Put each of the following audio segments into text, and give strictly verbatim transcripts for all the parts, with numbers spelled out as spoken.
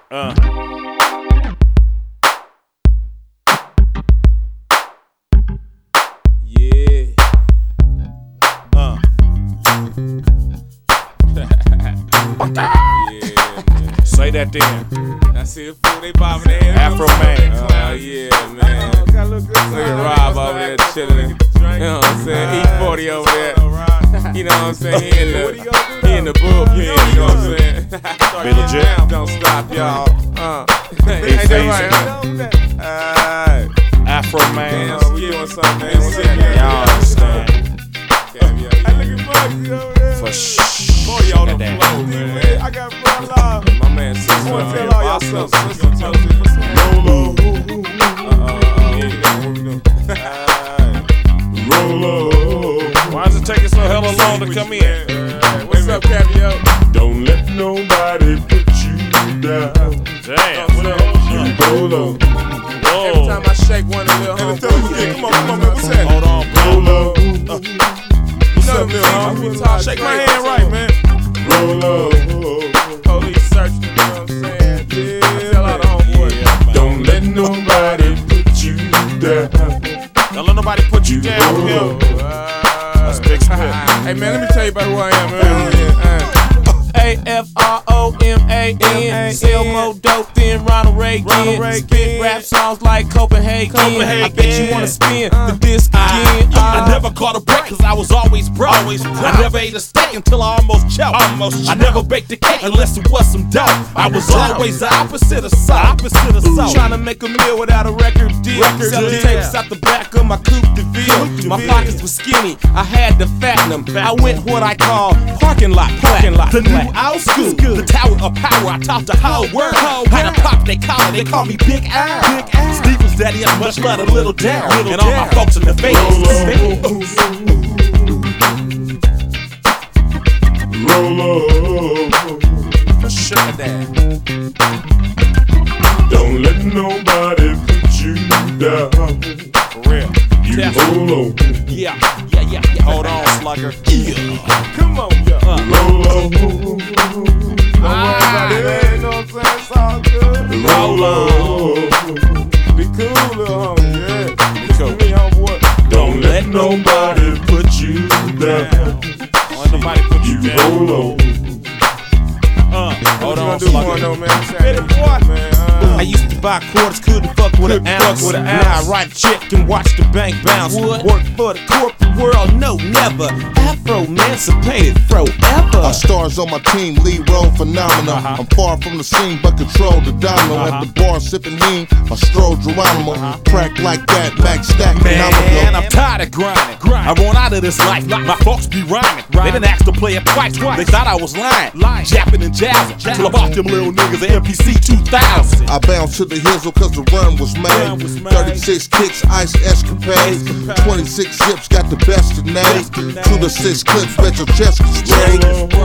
Uh. Yeah. Uh. Yeah. Say that then. I see the fool, they bobbing their head. Afro Man. Oh, yeah, man. Oh, got a little good Look at Rob over there chilling. You know what I'm saying? E forty over there. You know what I'm saying? He in the, he in the bullpen, you know what I'm saying? Be legit. Don't stop, y'all. Uh. Ain't that right, huh? Alright. Afro Man. Damn, we doing something, man. What's up, man? Y'all understand. Caviar, yeah. Hey, look at Bugsy over there. For sure. Boy, y'all on the flow, man. I got bro love. My man, sister. Uh, Tell all y'all stuff, sister. Tell us what's going on. Uh-uh, what we doing? What we doing? Alright. Roll up. Why is it taking so hella long to come in? Uh, what's up, Caviar? Don't let nobody put you down. Damn. What up? You roll up, Every time I shake one of the little homeboys, come on, come on, man, what's happening? Hold on, bro. roll up, What's up, little homie? Shake my hand right, man. roll up. Police searching, you know what I'm saying? Yeah. Tell all the homeboys. Don't let nobody put you down. Don't let nobody put you down, roll Pimp. up. That's Big Spit. Hey, man, let me tell you about who I am, man. Yeah, A F R O M A N. Sell more dope than Ronald Reagan. Spit rap songs like Copenhagen. I bet you wanna spin the disc again. I never caught a break cause I was always broke. Always I never ate a steak until I almost choked. Almost I never baked a cake unless it was some dough. I was always the opposite of soft. Opposite of soft. Trying to make a meal without a record deal. Selling deal. tapes out the back of my coupe de ville. My pockets were skinny, I had to fatten them. I went what I call parking lot, parking lot. The new old school, the tower of power. I taught the whole world how to pop they collar. They call me Big Al. Big Al. Stevens daddy, I much love a little down. And all my folks in the face. Roll up. For sure, Dad. Don't let nobody put you down. For real. You roll up, Yeah, yeah, yeah, yeah. Hold on, slugger. Yeah. Come on, yo. roll up, Don't worry about it, man. You know what I'm saying? It's all good. roll up. Be cool, little homie, yeah. Be cool. Me, homeboy. Don't let nobody put you down. Don't let nobody put you You down. roll up. Uh, hold What on, you gonna do for slugger. no man? Spit it, boy. Man, uh, I used to buy quarters, couldn't fuck with an Couldn't fuck ounce. with an Now I ounce. write a check and watch the bank bounce. What? Work for the corporate world, no, never. Afro emancipated forever. Our stars on my team, lead role phenomenal. Uh-huh. I'm far from the scene, but control the domino. Uh-huh. At the bar, sipping lean, I stroll Geronimo. Crack like that, max stack, Man, phenomenal. I'm tired of grinding. I want out of this life. My folks be rhyming. They didn't ask to play it twice. They thought I was lying. Japping and jazzing. Till I bought them little niggas an M P C two thousand. I bounced to the hizzle cause the run was made. Run was made. thirty-six kicks, ice escapades. twenty-six zips, got the best of names. Two to six clips, bet your chest can straight.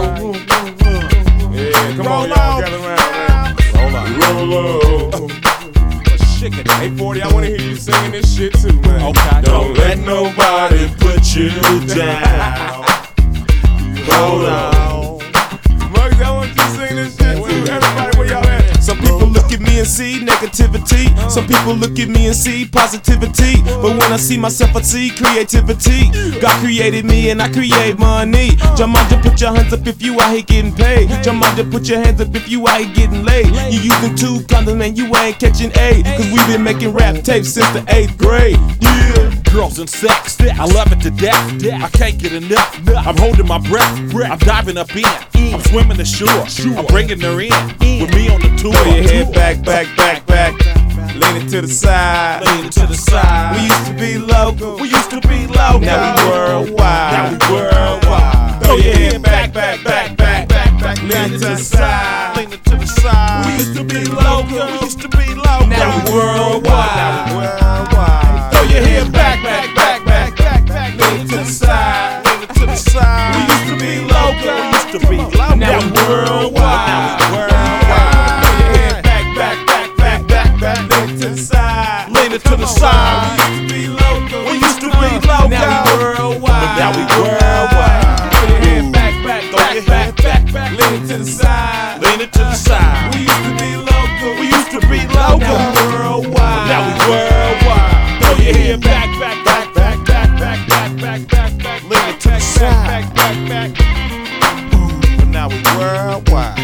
yeah, come on, y'all. Gather around, man. Roll up. Hey, forty, I wanna hear you singing this shit too, man. Okay. Don't let nobody put you down. Hold on. Muggsy, I want you to sing this shit too. Everybody, where y'all at? Some people look at me and see negativity. Some people look at me and see positivity. But when I see myself, I see creativity. God created me and I create money. Jamanja, put your hands up if you out here getting paid. Jamanja, put your hands up if you out here getting laid. You using two condoms, man, you ain't catching A. Cause we been making rap tapes since the eighth grade. Yeah. Girls and sex, I love it to death. I can't get enough. I'm holding my breath. I'm diving up in. I'm swimming the shore. I'm bringing her in. With me on the tour. Throw your head back, back, back, back. Lean it to the side. Lean to the side. We used to be local. We used to be low. Now we worldwide. Now we worldwide. Throw your head back, back, back, back, back, back. Lean it to the side. Lean it to the side. We used to be local. We used to be low. Now we worldwide. Now we worldwide. Throw your head back, back, back, back, back, back. Lean it to the side. Lean it to the side. We used to be local. We used to be low. Now we worldwide. Now we worldwide. Throw your head back, back, back, back, back, back. Lean it to the side. Lean it to the side. We used to be local. We used to be local. Now we worldwide. Now we worldwide. Throw your head back, back, back, back, back, back. Lean it to the side. Lean it to the side. We used to be local. local. We used to be local. Now we worldwide. Now we worldwide. Throw your head back, back, back, back, back, back, back, back, back, back, lean it to the side, back, back, back, back. But now we worldwide.